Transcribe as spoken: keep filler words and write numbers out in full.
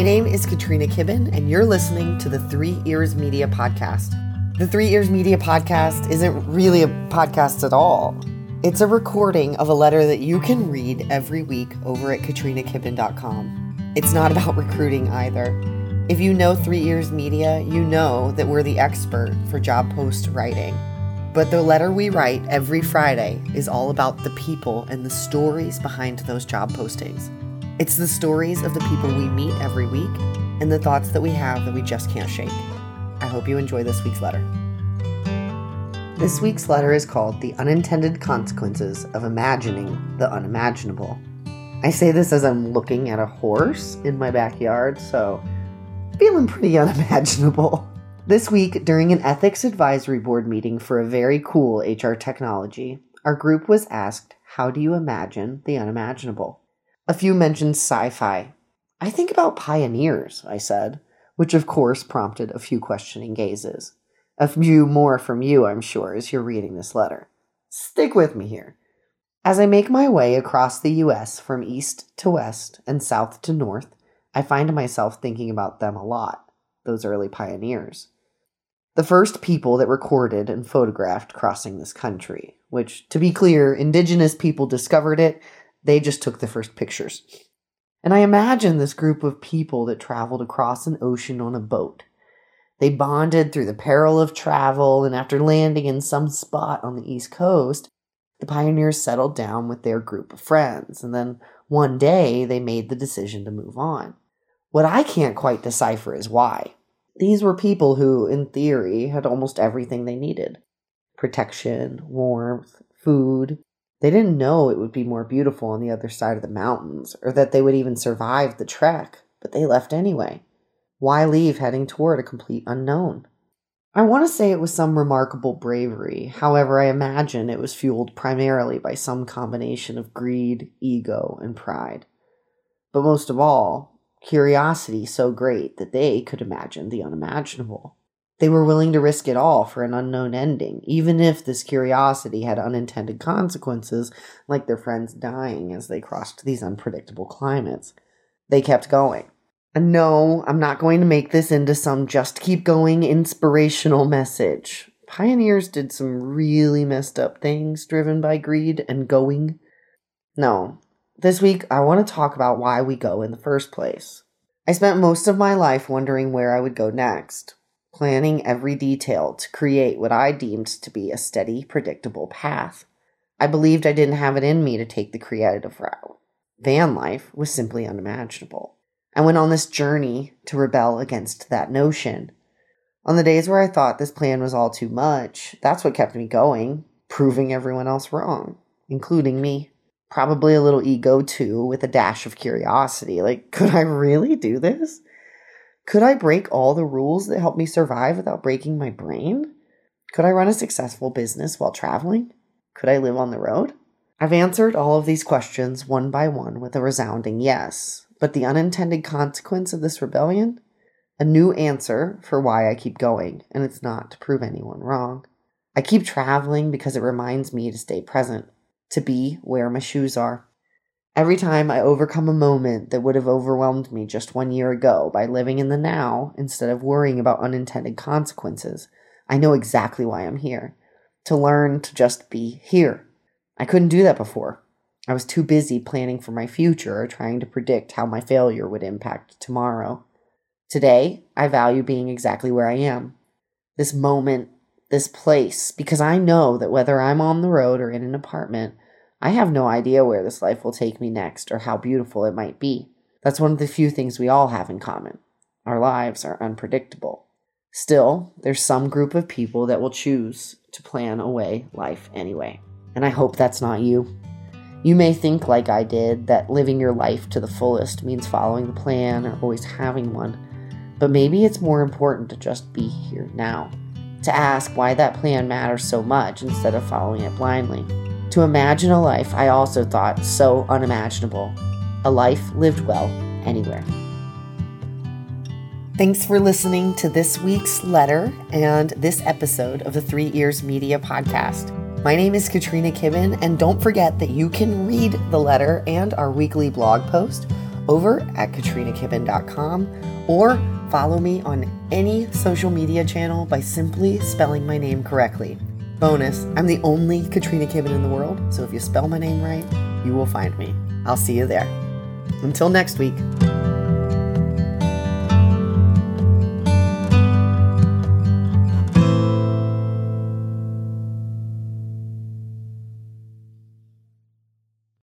name is Katrina Kibben, and you're listening to the Three Ears Media Podcast. The Three Ears Media Podcast isn't really a podcast at all. It's a recording of a letter that you can read every week over at katrina kibben dot com. It's not about recruiting either. If you know Three Ears Media, you know that we're the expert for job post writing. But the letter we write every Friday is all about the people and the stories behind those job postings. It's the stories of the people we meet every week and the thoughts that we have that we just can't shake. I hope you enjoy this week's letter. This week's letter is called The Unintended Consequences of Imagining the Unimaginable. I say this as I'm looking at a horse in my backyard, so feeling pretty unimaginable. This week, during an ethics advisory board meeting for a very cool H R technology, our group was asked, how do you imagine the unimaginable? A few mentioned sci-fi. I think about pioneers, I said, which of course prompted a few questioning gazes. A few more from you, I'm sure, as you're reading this letter. Stick with me here. As I make my way across the U S from east to west and south to north, I find myself thinking about them a lot, those early pioneers. The first people that recorded and photographed crossing this country, which, to be clear, indigenous people discovered it. They just took the first pictures. And I imagine this group of people that traveled across an ocean on a boat. They bonded through the peril of travel, and after landing in some spot on the East Coast, the pioneers settled down with their group of friends, and then one day they made the decision to move on. What I can't quite decipher is why. These were people who, in theory, had almost everything they needed. Protection, warmth, food. They didn't know it would be more beautiful on the other side of the mountains, or that they would even survive the trek, but they left anyway. Why leave heading toward a complete unknown? I want to say it was some remarkable bravery. However, I imagine it was fueled primarily by some combination of greed, ego, and pride. But most of all, curiosity so great that they could imagine the unimaginable. They were willing to risk it all for an unknown ending, even if this curiosity had unintended consequences, like their friends dying as they crossed these unpredictable climates. They kept going. And no, I'm not going to make this into some just keep going inspirational message. Pioneers did some really messed up things driven by greed and going. No, this week I want to talk about why we go in the first place. I spent most of my life wondering where I would go next, planning every detail to create what I deemed to be a steady, predictable path. I believed I didn't have it in me to take the creative route. Van life was simply unimaginable. I went on this journey to rebel against that notion. On the days where I thought this plan was all too much, that's what kept me going, proving everyone else wrong, including me. Probably a little ego too, with a dash of curiosity. Like, could I really do this? Could I break all the rules that help me survive without breaking my brain? Could I run a successful business while traveling? Could I live on the road? I've answered all of these questions one by one with a resounding yes. But the unintended consequence of this rebellion? A new answer for why I keep going, and it's not to prove anyone wrong. I keep traveling because it reminds me to stay present, to be where my shoes are. Every time I overcome a moment that would have overwhelmed me just one year ago by living in the now instead of worrying about unintended consequences, I know exactly why I'm here. To learn to just be here. I couldn't do that before. I was too busy planning for my future or trying to predict how my failure would impact tomorrow. Today, I value being exactly where I am. This moment, this place, because I know that whether I'm on the road or in an apartment, I have no idea where this life will take me next or how beautiful it might be. That's one of the few things we all have in common. Our lives are unpredictable. Still, there's some group of people that will choose to plan away life anyway. And I hope that's not you. You may think, like I did, that living your life to the fullest means following the plan or always having one. But maybe it's more important to just be here now. To ask why that plan matters so much instead of following it blindly. To imagine a life I also thought so unimaginable. A life lived well anywhere. Thanks for listening to this week's letter and this episode of the Three Ears Media Podcast. My name is Katrina Kibben, and don't forget that you can read the letter and our weekly blog post over at katrina kibben dot com or follow me on any social media channel by simply spelling my name correctly. Bonus, I'm the only Katrina Kibben in the world, so if you spell my name right, you will find me. I'll see you there. Until next week.